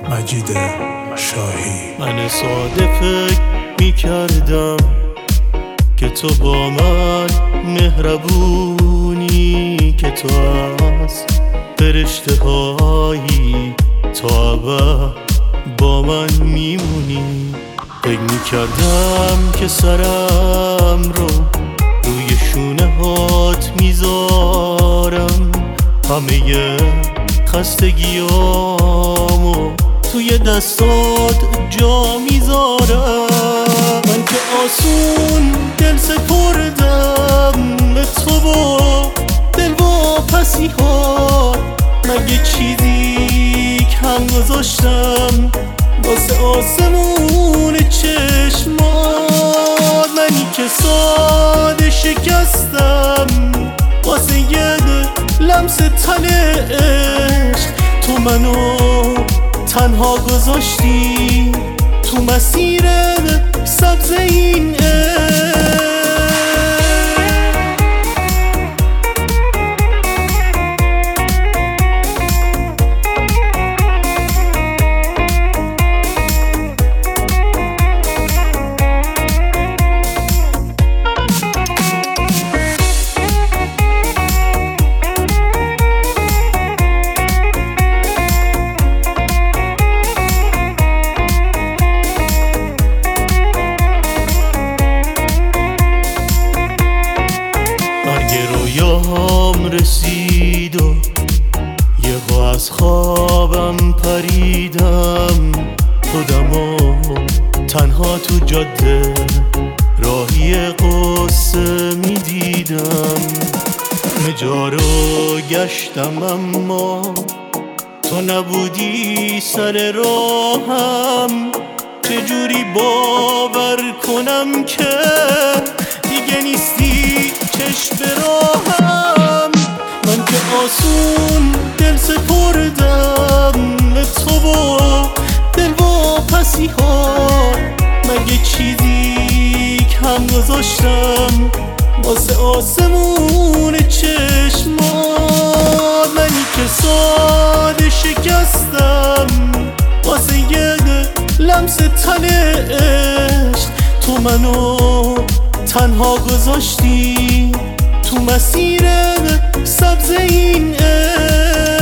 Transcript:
مجید شاهی. من ساده فکر میکردم که تو با من مهربونی، که تو از فرشته هایی تا ابد با من میمونی. فکر میکردم که سرم رو روی شونه هات میذارم، همه خستگیامو توی دستات جا میذارم. من که آسون دل سپردم به تو و دل واپسی ها، مگه چیزی کم گذاشتم واسه آسمون چشمات؟ منی که ساده شکستم واسه یه لمس تن عشق، تو منو تنها گذاشتی تو مسیر سبز این عشق. رویاهام رسید و یهو از خوابم پریدم، خودمو تنها تو جاده راهی قصه میدیدم. همه جا رو گشتم اما تو نبودی سر راهم، چجوری باور کنم که دیگه نیستی چشم به راهم؟ من که آسون دل سپردم به تو و دل واپسی ها، مگه چیزی کم گذاشتم واسه آسمون چشمات؟ منی که ساده شکستم واسه یه لمس تن عشق، تو منو تنها گذاشتی تو مسیر سبز این عشق.